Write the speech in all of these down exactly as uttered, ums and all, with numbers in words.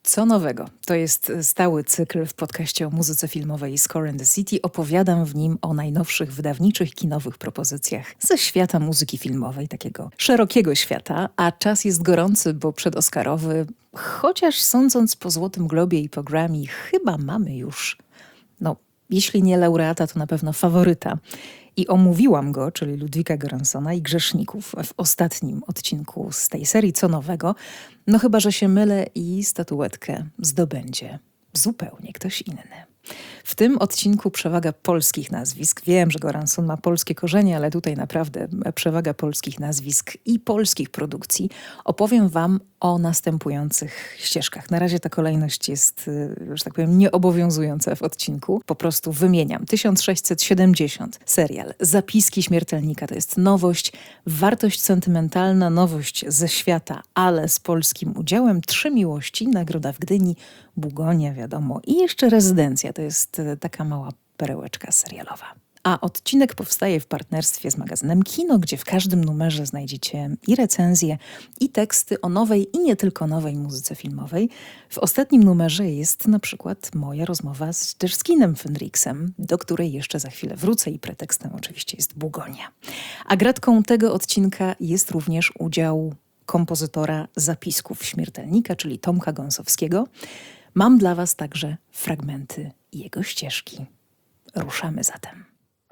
Co nowego? To jest stały cykl w podcaście o muzyce filmowej Score and the City. Opowiadam w nim o najnowszych wydawniczych, kinowych propozycjach ze świata muzyki filmowej, takiego szerokiego świata, a czas jest gorący, bo przedoscarowy, chociaż sądząc po Złotym Globie i po Grammy, chyba mamy już, no jeśli nie laureata, to na pewno faworyta. I omówiłam go, czyli Ludwika Göranssona i Grzeszników w ostatnim odcinku z tej serii Co nowego. No chyba, że się mylę i statuetkę zdobędzie zupełnie ktoś inny. W tym odcinku przewaga polskich nazwisk. Wiem, że Göransson ma polskie korzenie, ale tutaj naprawdę przewaga polskich nazwisk i polskich produkcji. Opowiem wam o następujących ścieżkach. Na razie ta kolejność jest, że tak powiem, nieobowiązująca w odcinku. Po prostu wymieniam. tysiąc sześćset siedemdziesiąt, serial Zapiski śmiertelnika. To jest nowość, wartość sentymentalna, nowość ze świata, ale z polskim udziałem. Trzy miłości, nagroda w Gdyni, Bugonia, wiadomo. I jeszcze Rezydencja. To jest taka mała perełeczka serialowa. A odcinek powstaje w partnerstwie z magazynem Kino, gdzie w każdym numerze znajdziecie i recenzje, i teksty o nowej i nie tylko nowej muzyce filmowej. W ostatnim numerze jest na przykład moja rozmowa z też z Kinem Fendriksem, do której jeszcze za chwilę wrócę i pretekstem oczywiście jest Bugonia. A gratką tego odcinka jest również udział kompozytora Zapisków śmiertelnika, czyli Tomka Gąsowskiego. Mam dla was także fragmenty jego ścieżki. Ruszamy zatem.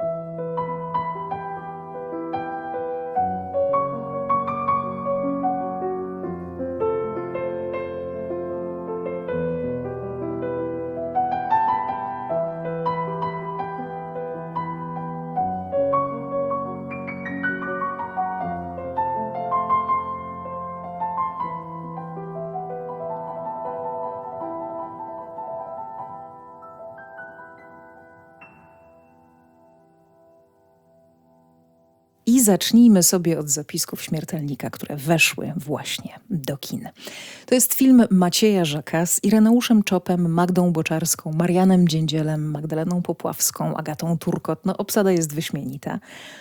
I zacznijmy sobie od Zapisków śmiertelnika, które weszły właśnie do kin. To jest film Macieja Żaka z Ireneuszem Czopem, Magdą Boczarską, Marianem Dziędzielem, Magdaleną Popławską, Agatą Turkot. No, obsada jest wyśmienita.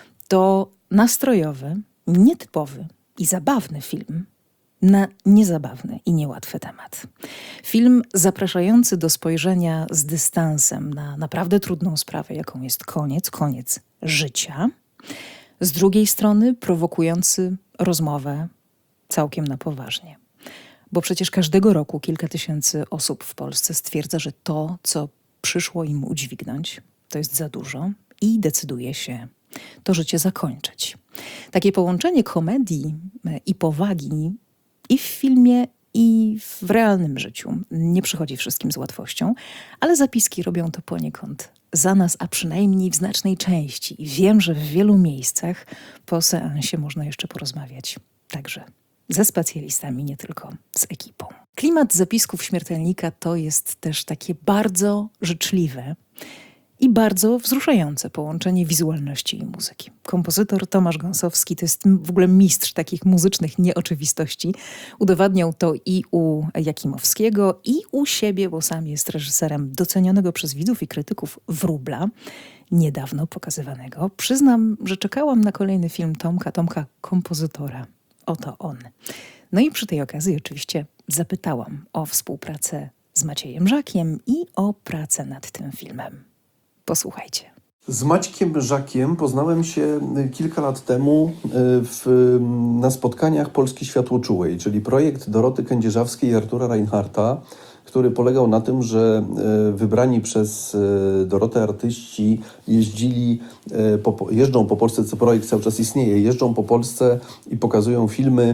To nastrojowy, nietypowy i zabawny film na niezabawny i niełatwy temat. Film zapraszający do spojrzenia z dystansem na naprawdę trudną sprawę, jaką jest koniec, koniec życia. Z drugiej strony prowokujący rozmowę całkiem na poważnie. Bo przecież każdego roku kilka tysięcy osób w Polsce stwierdza, że to, co przyszło im udźwignąć, to jest za dużo i decyduje się to życie zakończyć. Takie połączenie komedii i powagi i w filmie, i w realnym życiu nie przychodzi wszystkim z łatwością, ale zapiski robią to poniekąd za nas, a przynajmniej w znacznej części. I wiem, że w wielu miejscach po seansie można jeszcze porozmawiać także ze specjalistami, nie tylko z ekipą. Klimat Zapisków śmiertelnika to jest też takie bardzo życzliwe i bardzo wzruszające połączenie wizualności i muzyki. Kompozytor Tomasz Gąsowski to jest w ogóle mistrz takich muzycznych nieoczywistości. Udowadniał to i u Jakimowskiego, i u siebie, bo sam jest reżyserem docenionego przez widzów i krytyków Wróbla, niedawno pokazywanego. Przyznam, że czekałam na kolejny film Tomka, Tomka kompozytora. Oto on. No i przy tej okazji oczywiście zapytałam o współpracę z Maciejem Żakiem i o pracę nad tym filmem. Posłuchajcie. Z Maćkiem Żakiem poznałem się kilka lat temu w, na spotkaniach Polski Światłoczułej, czyli projekt Doroty Kędzierzawskiej i Artura Reinhardta, który polegał na tym, że wybrani przez Dorotę artyści jeździli, po, jeżdżą po Polsce, co projekt cały czas istnieje, jeżdżą po Polsce i pokazują filmy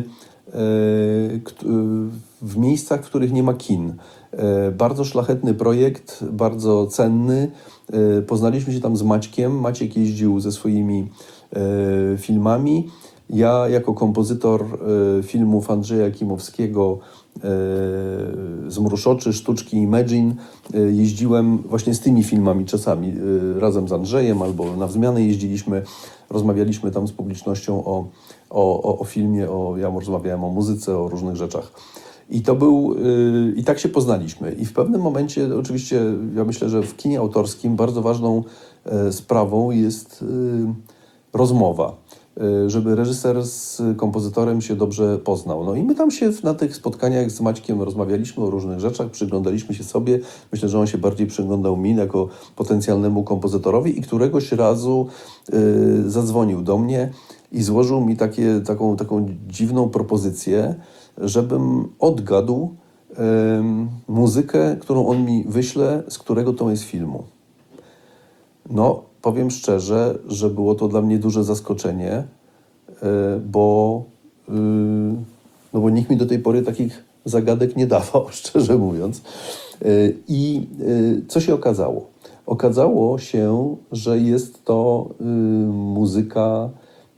w miejscach, w których nie ma kin. Bardzo szlachetny projekt, bardzo cenny. Poznaliśmy się tam z Maćkiem. Maciek jeździł ze swoimi filmami. Ja jako kompozytor filmów Andrzeja Jakimowskiego z Mruszoczy, Sztuczki Imagine jeździłem właśnie z tymi filmami czasami razem z Andrzejem albo na wzmianę jeździliśmy, rozmawialiśmy tam z publicznością o, o, o, o filmie, o, ja rozmawiałem o muzyce, o różnych rzeczach. I to był, yy, i tak się poznaliśmy. I w pewnym momencie, oczywiście, ja myślę, że w kinie autorskim bardzo ważną e, sprawą jest yy, rozmowa. żeby reżyser z kompozytorem się dobrze poznał. No i my tam się na tych spotkaniach z Maćkiem rozmawialiśmy o różnych rzeczach, przyglądaliśmy się sobie. Myślę, że on się bardziej przyglądał mi jako potencjalnemu kompozytorowi i któregoś razu y, zadzwonił do mnie i złożył mi takie, taką, taką dziwną propozycję, żebym odgadł y, muzykę, którą on mi wyśle, z którego to jest filmu. No, powiem szczerze, że było to dla mnie duże zaskoczenie, bo, no bo nikt mi do tej pory takich zagadek nie dawał, szczerze mówiąc. I co się okazało? Okazało się, że jest to muzyka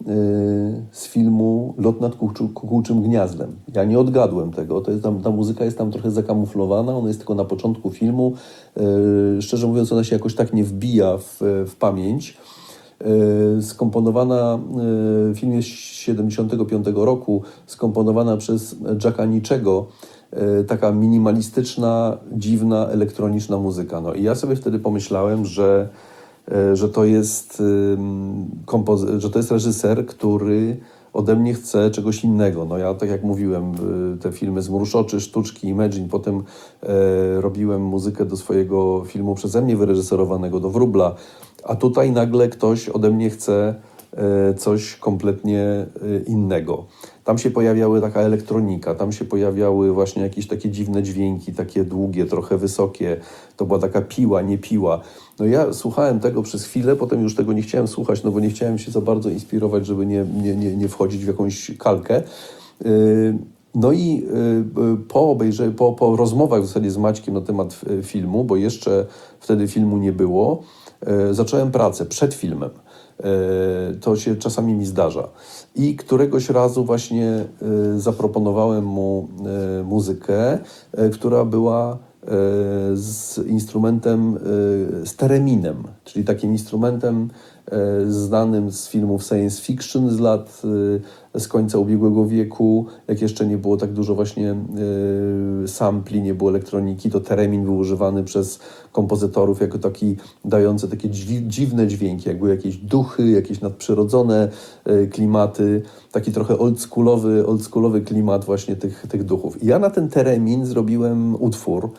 z filmu Lot nad kukułczym gniazdem. Ja nie odgadłem tego, to jest tam, ta muzyka jest tam trochę zakamuflowana, ona jest tylko na początku filmu. Szczerze mówiąc, ona się jakoś tak nie wbija w, w pamięć. Skomponowana, film jest z siedemdziesiątego piątego roku, skomponowana przez Jacka Niczego, taka minimalistyczna, dziwna, elektroniczna muzyka. No i ja sobie wtedy pomyślałem, że że to jest kompozy- że to jest reżyser, który ode mnie chce czegoś innego. No ja, tak jak mówiłem, te filmy z Mruczoczy, Sztuczki, Imagine, potem e, robiłem muzykę do swojego filmu przeze mnie wyreżyserowanego, do Wróbla, a tutaj nagle ktoś ode mnie chce e, coś kompletnie e, innego. Tam się pojawiała taka elektronika, tam się pojawiały właśnie jakieś takie dziwne dźwięki, takie długie, trochę wysokie. To była taka piła, nie piła. No ja słuchałem tego przez chwilę, potem już tego nie chciałem słuchać, no bo nie chciałem się za bardzo inspirować, żeby nie, nie, nie, nie wchodzić w jakąś kalkę. No i po obejrzeniu, po, po rozmowach w zasadzie z Maćkiem na temat filmu, bo jeszcze wtedy filmu nie było, zacząłem pracę przed filmem. To się czasami mi zdarza. I któregoś razu właśnie zaproponowałem mu muzykę, która była z instrumentem, z tereminem, czyli takim instrumentem znanym z filmów science fiction z lat, z końca ubiegłego wieku, jak jeszcze nie było tak dużo właśnie sampli, nie było elektroniki, to teremin był używany przez kompozytorów jako taki dający takie dziwne dźwięki, jakby jakieś duchy, jakieś nadprzyrodzone klimaty, taki trochę oldschoolowy, oldschoolowy klimat właśnie tych, tych duchów. I ja na ten teremin zrobiłem utwór.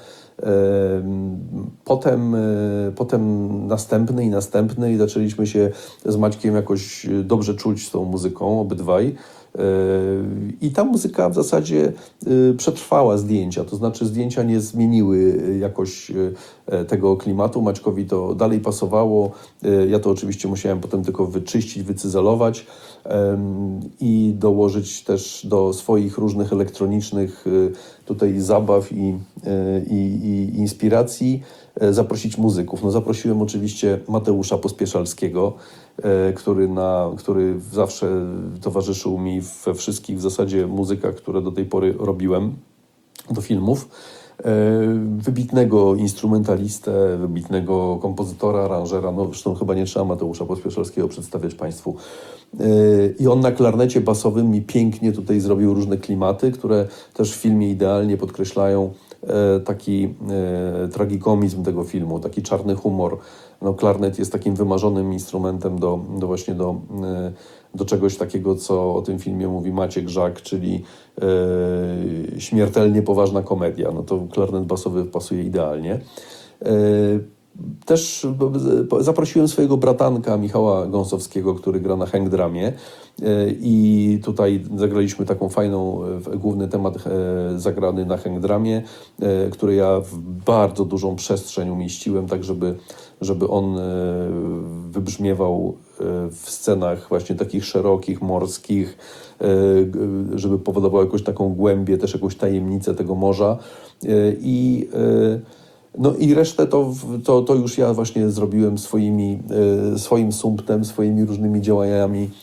Potem, potem następny i następny i zaczęliśmy się z Maćkiem jakoś dobrze czuć z tą muzyką, obydwaj. I ta muzyka w zasadzie przetrwała zdjęcia, to znaczy zdjęcia nie zmieniły jakoś tego klimatu. Maćkowi to dalej pasowało. Ja to oczywiście musiałem potem tylko wyczyścić, wycyzelować i dołożyć też do swoich różnych elektronicznych tutaj zabaw i, i, i inspiracji, zaprosić muzyków. No zaprosiłem oczywiście Mateusza Pospieszalskiego, który, na, który zawsze towarzyszył mi we wszystkich w zasadzie muzykach, które do tej pory robiłem do filmów. Wybitnego instrumentalistę, wybitnego kompozytora, aranżera, no zresztą chyba nie trzeba Mateusza Pospieszalskiego przedstawiać Państwu. I on na klarnecie basowym mi pięknie tutaj zrobił różne klimaty, które też w filmie idealnie podkreślają taki tragikomizm tego filmu, taki czarny humor. No, klarnet jest takim wymarzonym instrumentem do, do właśnie do, do czegoś takiego, co o tym filmie mówi Maciek Żak, czyli e, śmiertelnie poważna komedia. No to klarnet basowy pasuje idealnie. E, Też zaprosiłem swojego bratanka Michała Gąsowskiego, który gra na hangdramie i tutaj zagraliśmy taką fajną, główny temat zagrany na hangdramie, który ja w bardzo dużą przestrzeń umieściłem, tak żeby, żeby on wybrzmiewał w scenach właśnie takich szerokich, morskich, żeby powodował jakąś taką głębię, też jakąś tajemnicę tego morza i No i resztę to, to, to już ja właśnie zrobiłem swoimi, e, swoim sumptem, swoimi różnymi działaniami e,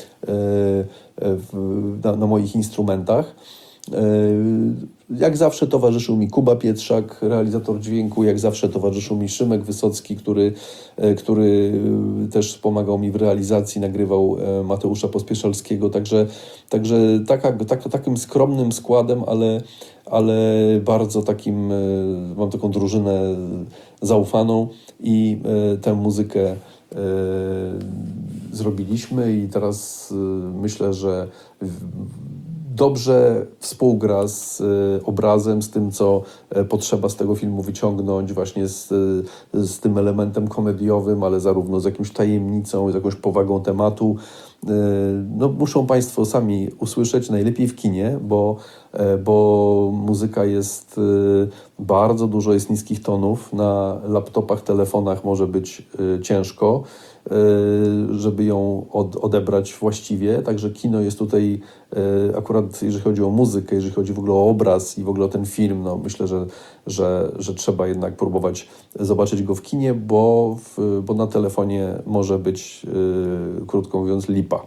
w, na, na moich instrumentach. E, jak zawsze towarzyszył mi Kuba Pietrzak, realizator dźwięku, jak zawsze towarzyszył mi Szymek Wysocki, który, e, który też pomagał mi w realizacji, nagrywał e, Mateusza Pospieszalskiego, także, także taka, tak, takim skromnym składem, ale ale bardzo takim, mam taką drużynę zaufaną i tę muzykę zrobiliśmy i teraz myślę, że dobrze współgra z obrazem, z tym, co potrzeba z tego filmu wyciągnąć, właśnie z, z tym elementem komediowym, ale zarówno z jakąś tajemnicą, z jakąś powagą tematu. No, muszą Państwo sami usłyszeć, najlepiej w kinie, bo, bo muzyka jest bardzo dużo, jest niskich tonów. Na laptopach, telefonach może być ciężko, żeby ją od, odebrać właściwie. Także kino jest tutaj akurat, jeżeli chodzi o muzykę, jeżeli chodzi w ogóle o obraz i w ogóle o ten film, no myślę, że, że, że trzeba jednak próbować zobaczyć go w kinie, bo, w, bo na telefonie może być, krótko mówiąc, lipa.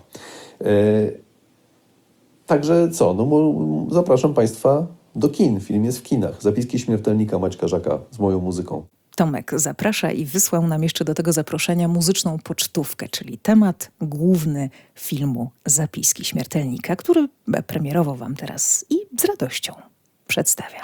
Także co? No, zapraszam Państwa do kin. Film jest w kinach. Zapiski śmiertelnika Maćka Żaka z moją muzyką. Tomek zaprasza i wysłał nam jeszcze do tego zaproszenia muzyczną pocztówkę, czyli temat główny filmu Zapiski śmiertelnika, który premierowo Wam teraz i z radością przedstawiam.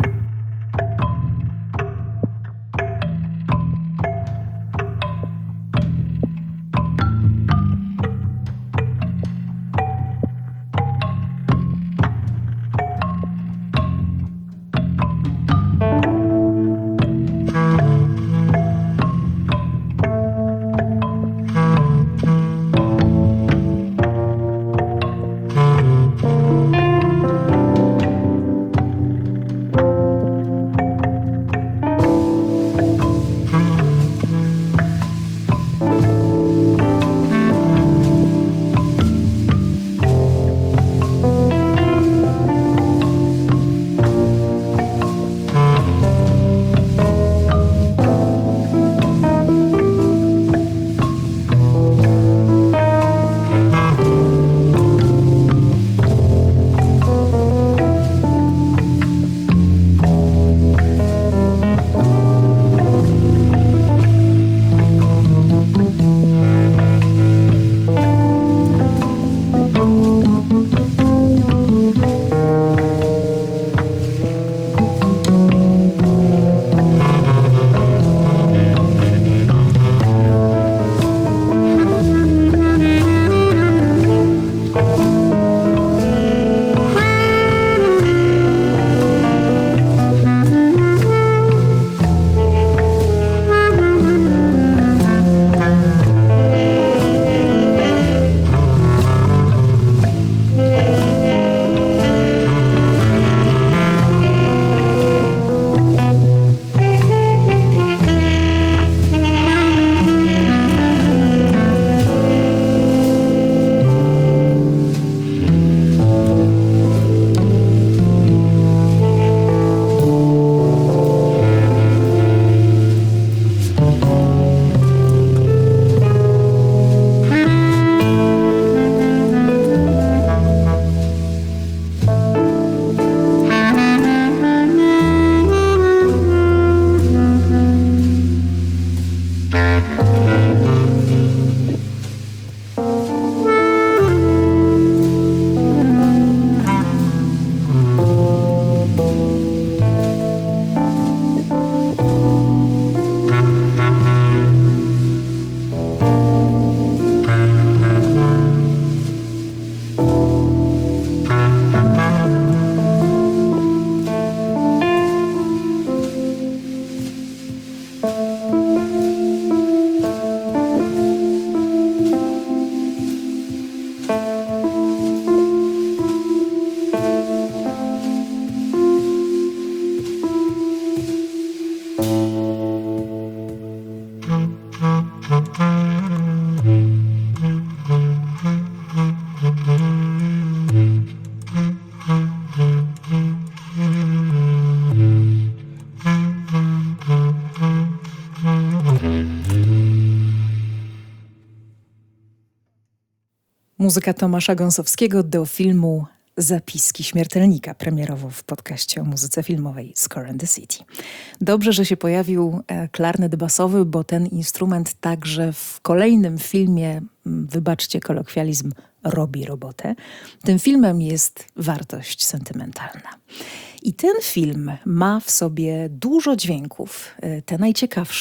Muzyka Tomasza Gąsowskiego do filmu Zapiski śmiertelnika, premierowo w podcaście o muzyce filmowej Score and the City. Dobrze, że się pojawił klarnet basowy, bo ten instrument także w kolejnym filmie, wybaczcie kolokwializm, robi robotę. Tym filmem jest wartość sentymentalna. I ten film ma w sobie dużo dźwięków. Te najciekawsze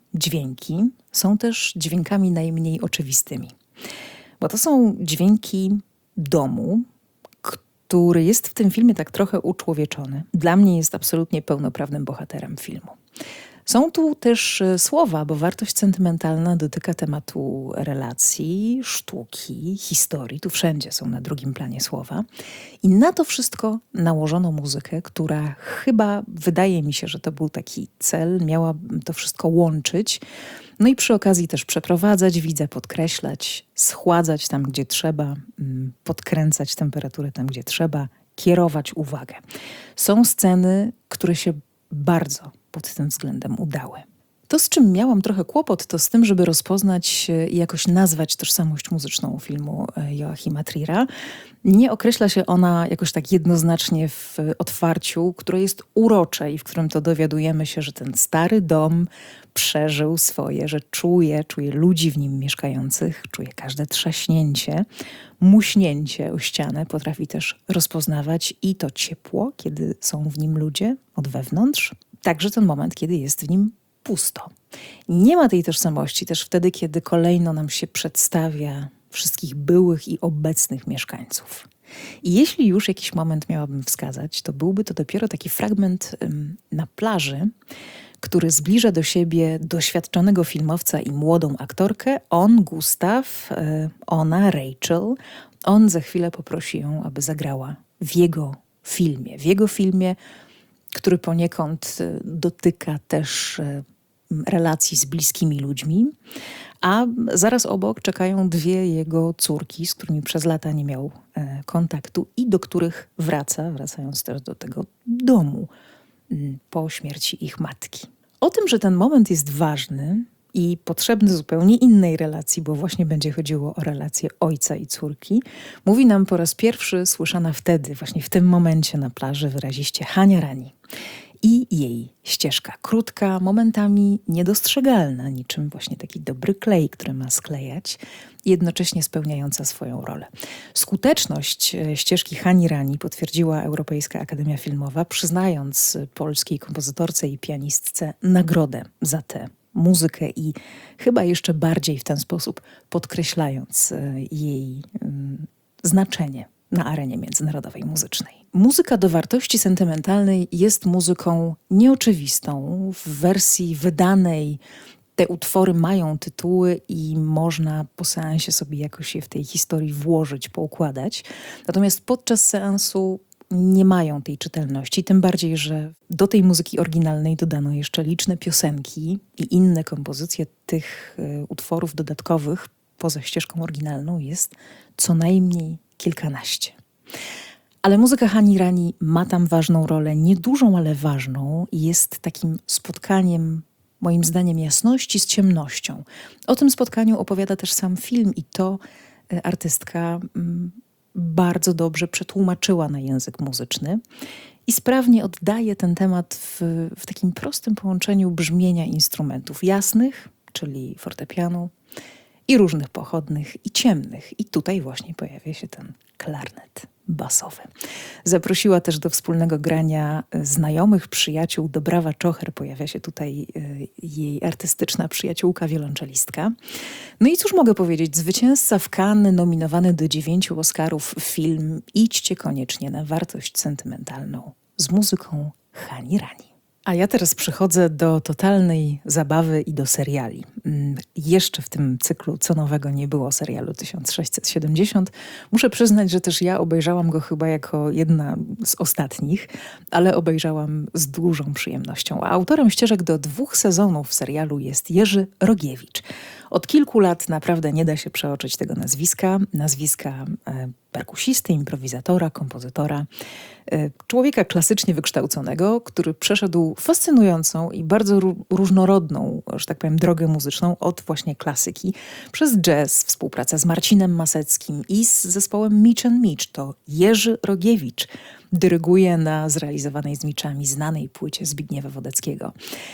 dźwięki są też dźwiękami najmniej oczywistymi. Bo to są dźwięki domu, który jest w tym filmie tak trochę uczłowieczony. Dla mnie jest absolutnie pełnoprawnym bohaterem filmu. Są tu też słowa, bo wartość sentymentalna dotyka tematu relacji, sztuki, historii. Tu wszędzie są na drugim planie słowa. I na to wszystko nałożono muzykę, która chyba, wydaje mi się, że to był taki cel, miała to wszystko łączyć. No i przy okazji też przeprowadzać widza, podkreślać, schładzać tam, gdzie trzeba, podkręcać temperaturę tam, gdzie trzeba, kierować uwagę. Są sceny, które się bardzo pod tym względem udały. To, z czym miałam trochę kłopot, to z tym, żeby rozpoznać i jakoś nazwać tożsamość muzyczną filmu Joachima Trier'a. Nie określa się ona jakoś tak jednoznacznie w otwarciu, które jest urocze i w którym to dowiadujemy się, że ten stary dom przeżył swoje, że czuje, czuje ludzi w nim mieszkających, czuje każde trzaśnięcie, muśnięcie o ścianę, potrafi też rozpoznawać i to ciepło, kiedy są w nim ludzie od wewnątrz, także ten moment, kiedy jest w nim pusto. Nie ma tej tożsamości też wtedy, kiedy kolejno nam się przedstawia wszystkich byłych i obecnych mieszkańców. I jeśli już jakiś moment miałabym wskazać, to byłby to dopiero taki fragment ym, na plaży, który zbliża do siebie doświadczonego filmowca i młodą aktorkę. On, Gustaw, yy, ona, Rachel. On za chwilę poprosi ją, aby zagrała w jego filmie. W jego filmie, który poniekąd dotyka też relacji z bliskimi ludźmi, a zaraz obok czekają dwie jego córki, z którymi przez lata nie miał kontaktu i do których wraca, wracając też do tego domu po śmierci ich matki. O tym, że ten moment jest ważny i potrzebny zupełnie innej relacji, bo właśnie będzie chodziło o relację ojca i córki, mówi nam po raz pierwszy słyszana wtedy, właśnie w tym momencie na plaży wyraziście Hania Rani. I jej ścieżka krótka, momentami niedostrzegalna, niczym właśnie taki dobry klej, który ma sklejać, jednocześnie spełniająca swoją rolę. Skuteczność ścieżki Hani Rani potwierdziła Europejska Akademia Filmowa, przyznając polskiej kompozytorce i pianistce nagrodę za tę muzykę i chyba jeszcze bardziej w ten sposób podkreślając jej znaczenie na arenie międzynarodowej muzycznej. Muzyka do wartości sentymentalnej jest muzyką nieoczywistą. W wersji wydanej te utwory mają tytuły i można po seansie sobie jakoś je w tej historii włożyć, poukładać. Natomiast podczas seansu nie mają tej czytelności, tym bardziej, że do tej muzyki oryginalnej dodano jeszcze liczne piosenki i inne kompozycje tych y, utworów dodatkowych poza ścieżką oryginalną jest co najmniej kilkanaście. Ale muzyka Hani Rani ma tam ważną rolę, niedużą, ale ważną i jest takim spotkaniem, moim zdaniem, jasności z ciemnością. O tym spotkaniu opowiada też sam film i to y, artystka mm, bardzo dobrze przetłumaczyła na język muzyczny i sprawnie oddaje ten temat w, w takim prostym połączeniu brzmienia instrumentów jasnych, czyli fortepianu, i różnych pochodnych i ciemnych. I tutaj właśnie pojawia się ten klarnet basowy. Zaprosiła też do wspólnego grania znajomych, przyjaciół. Dobrawa Czocher, pojawia się tutaj y, jej artystyczna przyjaciółka, wiolonczelistka. No i cóż mogę powiedzieć, zwycięzca w Cannes, nominowany do dziewięciu Oscarów film Idźcie koniecznie na wartość sentymentalną z muzyką Hani Rani. A ja teraz przychodzę do totalnej zabawy i do seriali. Jeszcze w tym cyklu Co nowego nie było serialu tysiąc sześćset siedemdziesiąt. Muszę przyznać, że też ja obejrzałam go chyba jako jedna z ostatnich, ale obejrzałam z dużą przyjemnością. A autorem ścieżek do dwóch sezonów serialu jest Jerzy Rogiewicz. Od kilku lat naprawdę nie da się przeoczyć tego nazwiska. Nazwiska e, perkusisty, improwizatora, kompozytora. E, człowieka klasycznie wykształconego, który przeszedł fascynującą i bardzo ró- różnorodną, że tak powiem, drogę muzyczną od właśnie klasyki przez jazz, współpraca z Marcinem Maseckim i z zespołem Mitch and Mitch. To Jerzy Rogiewicz dyryguje na zrealizowanej z Miczami znanej płycie Zbigniewa Wodeckiego.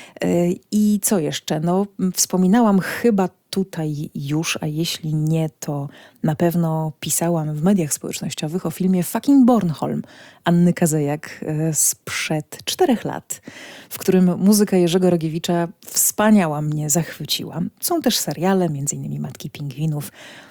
I co jeszcze? No, wspominałam chyba tutaj już, a jeśli nie, to na pewno pisałam w mediach społecznościowych o filmie Fucking Bornholm Anny Kazejak sprzed czterech lat, w którym muzyka Jerzego Rogiewicza wspaniała mnie zachwyciła. Są też seriale, między innymi Matki Pingwinów.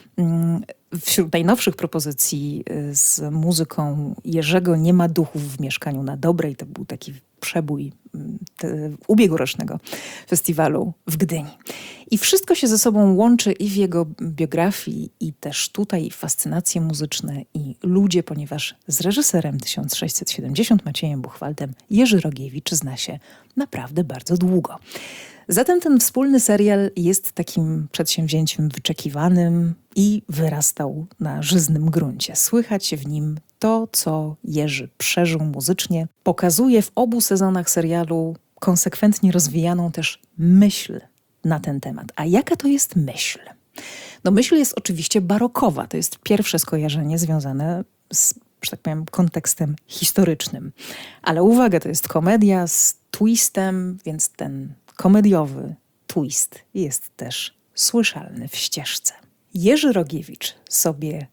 Wśród najnowszych propozycji z muzyką Jerzego nie ma duchów w mieszkaniu na Dobrej. To był taki przebój te, ubiegłorocznego festiwalu w Gdyni. I wszystko się ze sobą łączy i w jego biografii, i też tutaj fascynacje muzyczne i ludzie, ponieważ z reżyserem tysiąc sześćset siedemdziesiąt Maciejem Buchwaldem Jerzy Rogiewicz zna się naprawdę bardzo długo. Zatem ten wspólny serial jest takim przedsięwzięciem wyczekiwanym i wyrastał na żyznym gruncie. Słychać w nim to, co Jerzy przeżył muzycznie. Pokazuje w obu sezonach serialu konsekwentnie rozwijaną też myśl na ten temat. A jaka to jest myśl? No myśl jest oczywiście barokowa. To jest pierwsze skojarzenie związane z, że tak powiem, kontekstem historycznym. Ale uwaga, to jest komedia z twistem, więc ten komediowy twist jest też słyszalny w ścieżce. Jerzy Rogiewicz sobie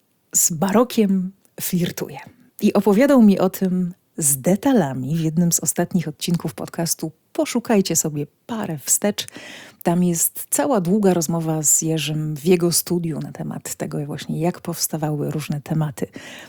z barokiem flirtuje i opowiadał mi o tym z detalami w jednym z ostatnich odcinków podcastu. Poszukajcie sobie parę wstecz. Tam jest cała długa rozmowa z Jerzym w jego studiu na temat tego właśnie, jak powstawały różne tematy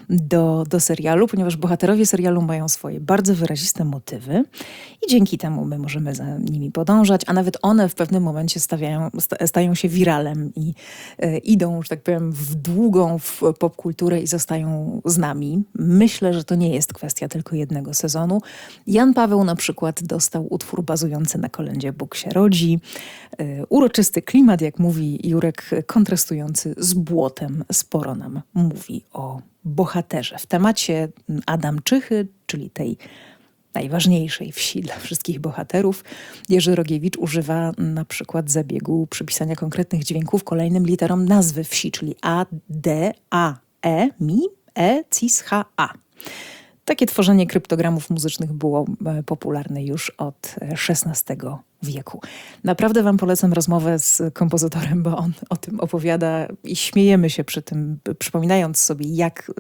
do, do serialu, ponieważ bohaterowie serialu mają swoje bardzo wyraziste motywy i dzięki temu my możemy za nimi podążać, a nawet one w pewnym momencie stawiają, stają się wiralem i e, idą, że tak powiem, w długą w popkulturę i zostają z nami. Myślę, że to nie jest kwestia tylko jednego sezonu. Jan Paweł na przykład dostał utwór bazujący na kolędzie Bóg się rodzi. Uroczysty klimat, jak mówi Jurek, kontrastujący z błotem, sporo nam mówi o bohaterze. W temacie Adamczychy, czyli tej najważniejszej wsi dla wszystkich bohaterów, Jerzy Rogiewicz używa na przykład zabiegu przypisania konkretnych dźwięków kolejnym literom nazwy wsi, czyli A, D, A, E, Mi, E, Cis, H, A. Takie tworzenie kryptogramów muzycznych było popularne już od szesnastego wieku. Naprawdę wam polecam rozmowę z kompozytorem, bo on o tym opowiada i śmiejemy się przy tym, przypominając sobie, jak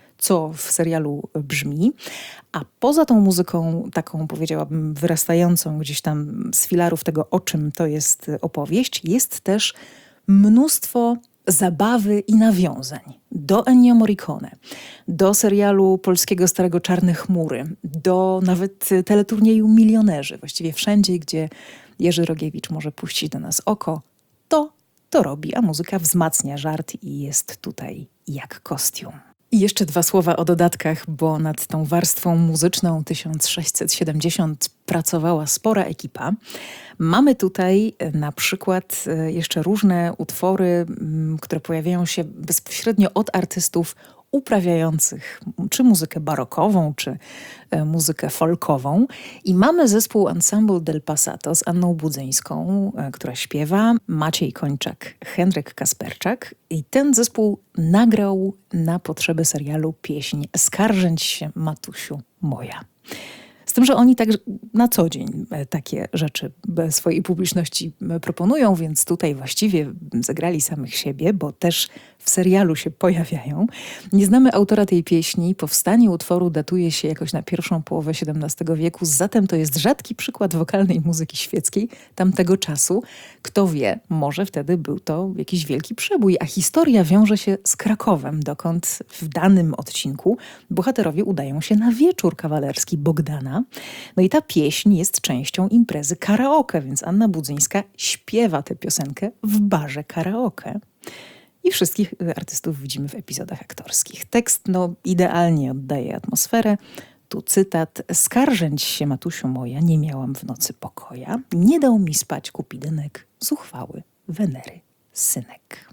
co w serialu brzmi. A poza tą muzyką, taką powiedziałabym wyrastającą gdzieś tam z filarów tego, o czym to jest opowieść, jest też mnóstwo zabawy i nawiązań do Ennio Morricone, do serialu polskiego starego Czarne chmury, do nawet teleturnieju Milionerzy. Właściwie wszędzie, gdzie Jerzy Rogiewicz może puścić do nas oko, to to robi, a muzyka wzmacnia żart i jest tutaj jak kostium. I jeszcze dwa słowa o dodatkach, bo nad tą warstwą muzyczną tysiąc sześćset siedemdziesiąt pracowała spora ekipa. Mamy tutaj na przykład jeszcze różne utwory, które pojawiają się bezpośrednio od artystów uprawiających czy muzykę barokową, czy muzykę folkową. I mamy zespół Ensemble del Passato z Anną Budzyńską, która śpiewa, Maciej Kończak, Henryk Kasperczak. I ten zespół nagrał na potrzeby serialu pieśń Skarżęć się, Matusiu moja. Z tym, że oni tak na co dzień takie rzeczy swojej publiczności proponują, więc tutaj właściwie zagrali samych siebie, bo też w serialu się pojawiają. Nie znamy autora tej pieśni. Powstanie utworu datuje się jakoś na pierwszą połowę siedemnastego wieku, zatem to jest rzadki przykład wokalnej muzyki świeckiej tamtego czasu. Kto wie, może wtedy był to jakiś wielki przebój, a historia wiąże się z Krakowem, dokąd w danym odcinku bohaterowie udają się na wieczór kawalerski Bogdana. No i ta pieśń jest częścią imprezy karaoke, więc Anna Budzyńska śpiewa tę piosenkę w barze karaoke. I wszystkich artystów widzimy w epizodach aktorskich. Tekst no, idealnie oddaje atmosferę. Tu cytat. Skarżęć się, Matusiu moja, nie miałam w nocy pokoja. Nie dał mi spać kupidynek, zuchwały Wenery synek.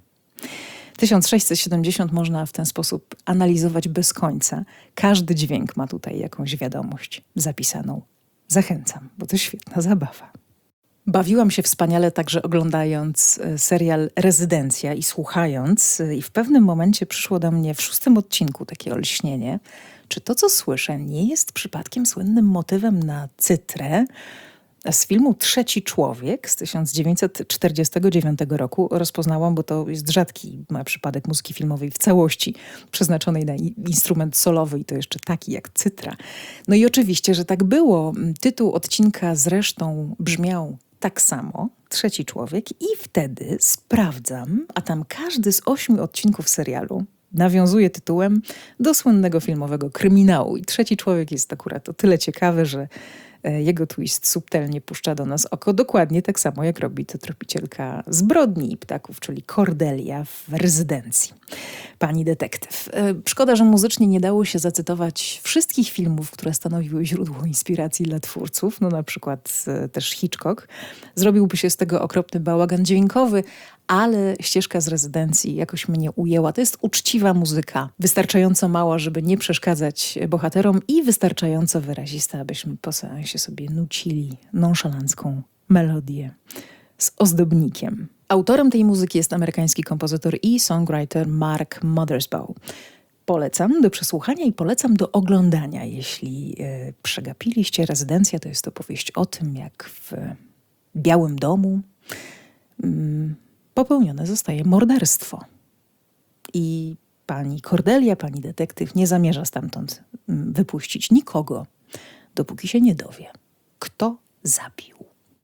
tysiąc sześćset siedemdziesiąt można w ten sposób analizować bez końca. Każdy dźwięk ma tutaj jakąś wiadomość zapisaną. Zachęcam, bo to świetna zabawa. Bawiłam się wspaniale także oglądając serial Rezydencja i słuchając. I w pewnym momencie przyszło do mnie w szóstym odcinku takie olśnienie. Czy to, co słyszę, nie jest przypadkiem słynnym motywem na cytrę z filmu Trzeci Człowiek z tysiąc dziewięćset czterdziestego dziewiątego roku? Rozpoznałam, bo to jest rzadki przypadek muzyki filmowej w całości przeznaczonej na instrument solowy i to jeszcze taki jak cytra. No i oczywiście, że tak było. Tytuł odcinka zresztą brzmiał tak samo, Trzeci Człowiek, i wtedy sprawdzam, a tam każdy z ośmiu odcinków serialu nawiązuje tytułem do słynnego filmowego kryminału. I Trzeci Człowiek jest akurat o tyle ciekawy, że jego twist subtelnie puszcza do nas oko, dokładnie tak samo jak robi to tropicielka zbrodni i ptaków, czyli Cordelia w Rezydencji. Pani detektyw. Szkoda, że muzycznie nie dało się zacytować wszystkich filmów, które stanowiły źródło inspiracji dla twórców, no na przykład też Hitchcock. Zrobiłby się z tego okropny bałagan dźwiękowy, ale ścieżka z Rezydencji jakoś mnie ujęła. To jest uczciwa muzyka, wystarczająco mała, żeby nie przeszkadzać bohaterom i wystarczająco wyrazista, abyśmy po seansie sobie nucili nonszalancką melodię z ozdobnikiem. Autorem tej muzyki jest amerykański kompozytor i songwriter Mark Mothersbaugh. Polecam do przesłuchania i polecam do oglądania. Jeśli e, przegapiliście Rezydencja, to jest to opowieść o tym, jak w Białym Domu mm, popełnione zostaje morderstwo. I pani Cordelia, pani detektyw, nie zamierza stamtąd mm, wypuścić nikogo, dopóki się nie dowie, kto zabił.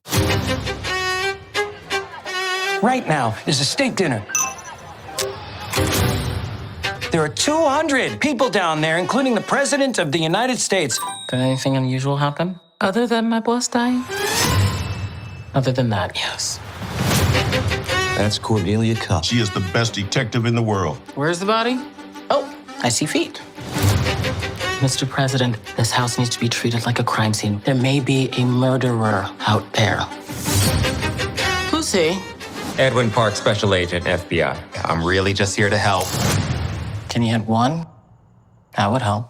Right now is a state dinner. There are two hundred people down there, including the President of the United States. Did anything unusual happen? Other than my boss dying? Other than that, yes. That's Cordelia Cup. She is the best detective in the world. Where's the body? Oh, I see feet. Mister President, this house needs to be treated like a crime scene. There may be a murderer out there. Who's he? Edwin Park, Special Agent, F B I. I'm really just here to help. Can you hit one? That would help.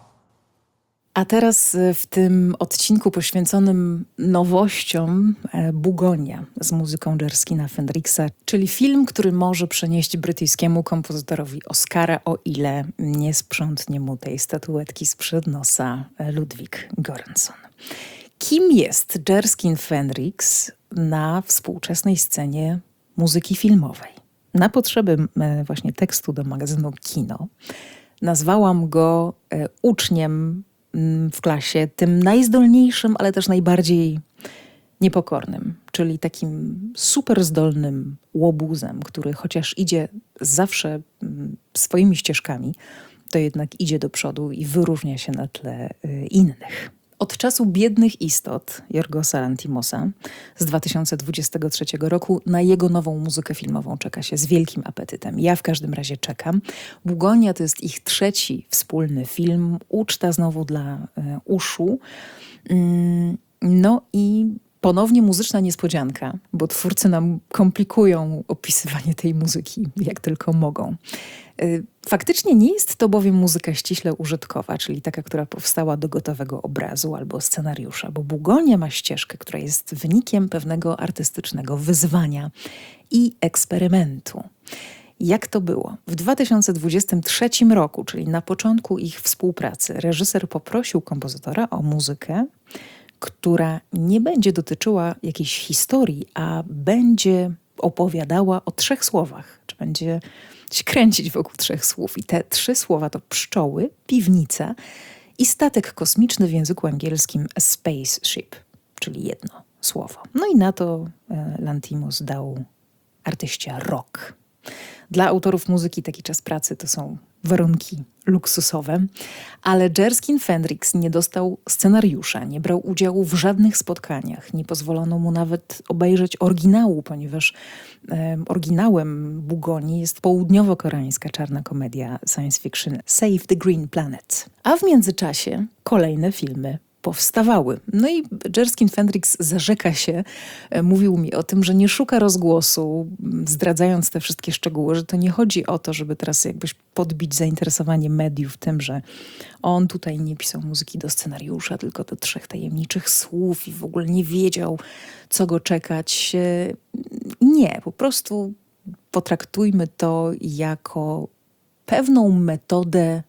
A teraz w tym odcinku poświęconym nowościom Bugonia z muzyką Jerskina Fendrixa, czyli film, który może przynieść brytyjskiemu kompozytorowi Oscara, o ile nie sprzątnie mu tej statuetki sprzed nosa Ludwig Göransson. Kim jest Jerskin Fendrix na współczesnej scenie muzyki filmowej? Na potrzeby właśnie tekstu do magazynu Kino nazwałam go uczniem w klasie, tym najzdolniejszym, ale też najbardziej niepokornym, czyli takim super zdolnym łobuzem, który chociaż idzie zawsze swoimi ścieżkami, to jednak idzie do przodu i wyróżnia się na tle innych. Od czasu Biednych Istot Jorgosa Lanthimosa z dwa tysiące dwudziestego trzeciego roku na jego nową muzykę filmową czeka się z wielkim apetytem. Ja w każdym razie czekam. Bugonia to jest ich trzeci wspólny film. Uczta znowu dla y, uszu. Mm, no i ponownie muzyczna niespodzianka, bo twórcy nam komplikują opisywanie tej muzyki jak tylko mogą. Faktycznie nie jest to bowiem muzyka ściśle użytkowa, czyli taka, która powstała do gotowego obrazu albo scenariusza, bo Bugonia ma ścieżkę, która jest wynikiem pewnego artystycznego wyzwania i eksperymentu. Jak to było? W dwa tysiące dwudziestym trzecim roku, czyli na początku ich współpracy, reżyser poprosił kompozytora o muzykę, która nie będzie dotyczyła jakiejś historii, a będzie opowiadała o trzech słowach, czy będzie się kręcić wokół trzech słów. I te trzy słowa to pszczoły, piwnica i statek kosmiczny w języku angielskim a spaceship, czyli jedno słowo. No i na to e, Lanthimos dał artyście rok. Dla autorów muzyki taki czas pracy to są warunki luksusowe, ale Jerskin Fendrix nie dostał scenariusza, nie brał udziału w żadnych spotkaniach, nie pozwolono mu nawet obejrzeć oryginału, ponieważ e, oryginałem Bugonii jest południowo-koreańska czarna komedia science fiction Save the Green Planet. A w międzyczasie kolejne filmy powstawały. No i Jerskin Fendrix zarzeka się, e, mówił mi o tym, że nie szuka rozgłosu, zdradzając te wszystkie szczegóły, że to nie chodzi o to, żeby teraz jakbyś podbić zainteresowanie mediów tym, że on tutaj nie pisał muzyki do scenariusza, tylko do trzech tajemniczych słów i w ogóle nie wiedział, co go czekać. E, nie, po prostu potraktujmy to jako pewną metodę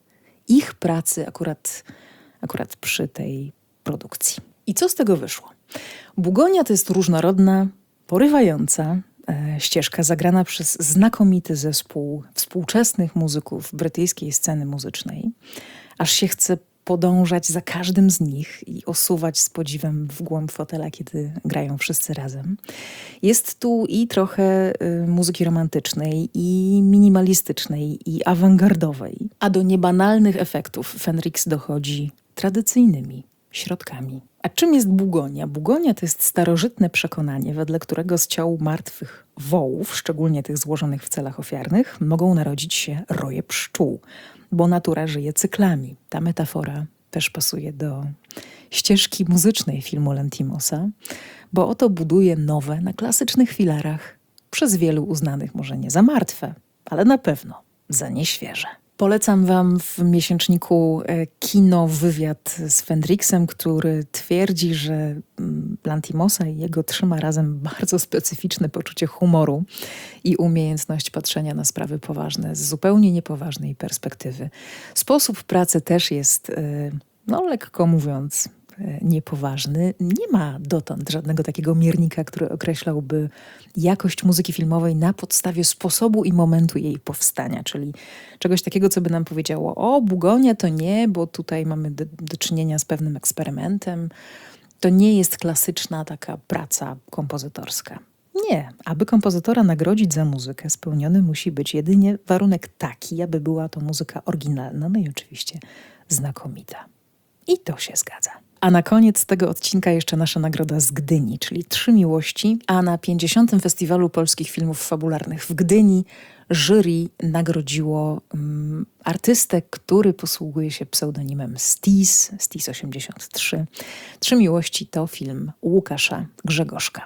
ich pracy akurat, akurat przy tej produkcji. I co z tego wyszło? Bugonia to jest różnorodna, porywająca e, ścieżka zagrana przez znakomity zespół współczesnych muzyków brytyjskiej sceny muzycznej. Aż się chce podążać za każdym z nich i osuwać z podziwem w głąb fotela, kiedy grają wszyscy razem. Jest tu i trochę y, muzyki romantycznej, i minimalistycznej, i awangardowej. A do niebanalnych efektów Fenrix dochodzi tradycyjnymi środkami. A czym jest bugonia? Bugonia to jest starożytne przekonanie, wedle którego z ciał martwych wołów, szczególnie tych złożonych w celach ofiarnych, mogą narodzić się roje pszczół, bo natura żyje cyklami. Ta metafora też pasuje do ścieżki muzycznej filmu Lanthimosa, bo oto buduje nowe, na klasycznych filarach, przez wielu uznanych może nie za martwe, ale na pewno za nieświeże. Polecam wam w miesięczniku Kino wywiad z Fenrixem, który twierdzi, że Lanthimosa i jego trzyma razem bardzo specyficzne poczucie humoru i umiejętność patrzenia na sprawy poważne z zupełnie niepoważnej perspektywy. Sposób pracy też jest, no lekko mówiąc, niepoważny. Nie ma dotąd żadnego takiego miernika, który określałby jakość muzyki filmowej na podstawie sposobu i momentu jej powstania, czyli czegoś takiego, co by nam powiedziało: o, bugonia to nie, bo tutaj mamy do, do czynienia z pewnym eksperymentem. To nie jest klasyczna taka praca kompozytorska. Nie. Aby kompozytora nagrodzić za muzykę, spełniony musi być jedynie warunek taki, aby była to muzyka oryginalna, no i oczywiście znakomita. I to się zgadza. A na koniec tego odcinka jeszcze nasza nagroda z Gdyni, czyli Trzy Miłości, a na pięćdziesiątym Festiwalu Polskich Filmów Fabularnych w Gdyni jury nagrodziło um, artystę, który posługuje się pseudonimem Stis, Stis osiemdziesiąt trzy. Trzy Miłości to film Łukasza Grzegorzka.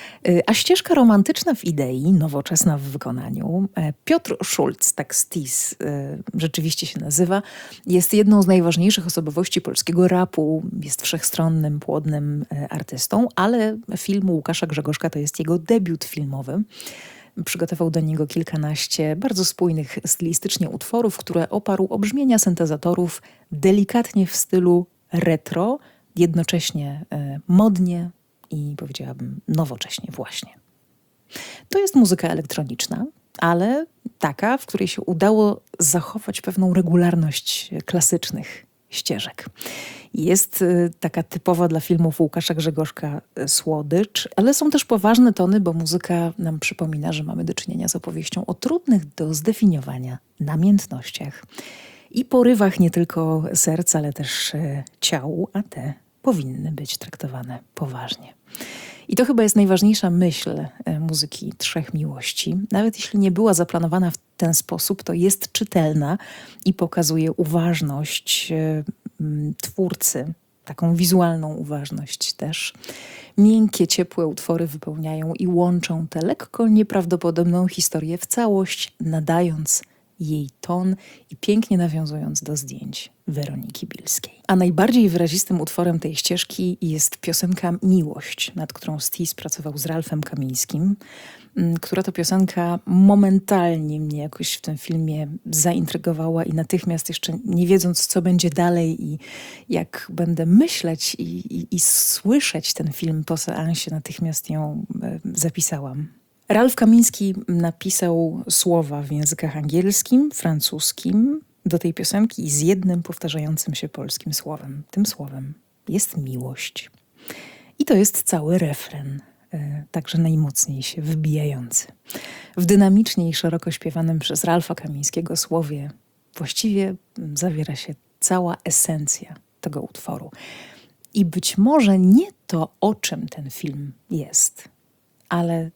A ścieżka romantyczna w idei, nowoczesna w wykonaniu, Piotr Schulz, tak Stis rzeczywiście się nazywa, jest jedną z najważniejszych osobowości polskiego rapu, jest wszechstronnym, płodnym artystą, ale film Łukasza Grzegorzka to jest jego debiut filmowy. Przygotował do niego kilkanaście bardzo spójnych stylistycznie utworów, które oparł o brzmienia syntezatorów delikatnie w stylu retro, jednocześnie e, modnie i powiedziałabym nowocześnie właśnie. To jest muzyka elektroniczna, ale taka, w której się udało zachować pewną regularność klasycznych ścieżek. Jest y, taka typowa dla filmów Łukasza Grzegorzka y, słodycz, ale są też poważne tony, bo muzyka nam przypomina, że mamy do czynienia z opowieścią o trudnych do zdefiniowania namiętnościach i porywach nie tylko serca, ale też y, ciał, a te powinny być traktowane poważnie. I to chyba jest najważniejsza myśl y, muzyki Trzech Miłości. Nawet jeśli nie była zaplanowana w ten sposób, to jest czytelna i pokazuje uważność y, twórcy, taką wizualną uważność też. Miękkie, ciepłe utwory wypełniają i łączą tę lekko nieprawdopodobną historię w całość, nadając jej ton i pięknie nawiązując do zdjęć Weroniki Bilskiej. A najbardziej wyrazistym utworem tej ścieżki jest piosenka Miłość, nad którą Stis pracował z Ralfem Kamińskim, która to piosenka momentalnie mnie jakoś w tym filmie zaintrygowała i natychmiast, jeszcze nie wiedząc, co będzie dalej i jak będę myśleć i, i, i słyszeć ten film po seansie, natychmiast ją e, zapisałam. Ralf Kamiński napisał słowa w językach angielskim, francuskim do tej piosenki i z jednym powtarzającym się polskim słowem. Tym słowem jest miłość. I to jest cały refren, także najmocniej się wybijający. W dynamicznie i szeroko śpiewanym przez Ralfa Kamińskiego słowie właściwie zawiera się cała esencja tego utworu. I być może nie to, o czym ten film jest, ale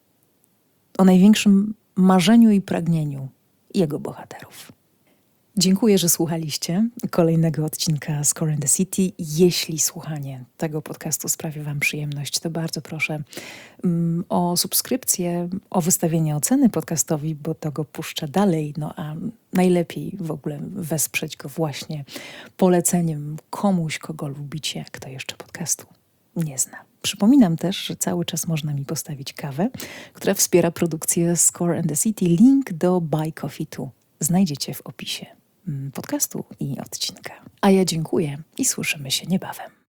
o największym marzeniu i pragnieniu jego bohaterów. Dziękuję, że słuchaliście kolejnego odcinka Score and the City. Jeśli słuchanie tego podcastu sprawi wam przyjemność, to bardzo proszę um, o subskrypcję, o wystawienie oceny podcastowi, bo to go puszczę dalej, no a najlepiej w ogóle wesprzeć go właśnie poleceniem komuś, kogo lubicie, kto jeszcze podcastu nie zna. Przypominam też, że cały czas można mi postawić kawę, która wspiera produkcję Score and the City. Link do Buy Coffee Tu znajdziecie w opisie mm, podcastu i odcinka. A ja dziękuję i słyszymy się niebawem.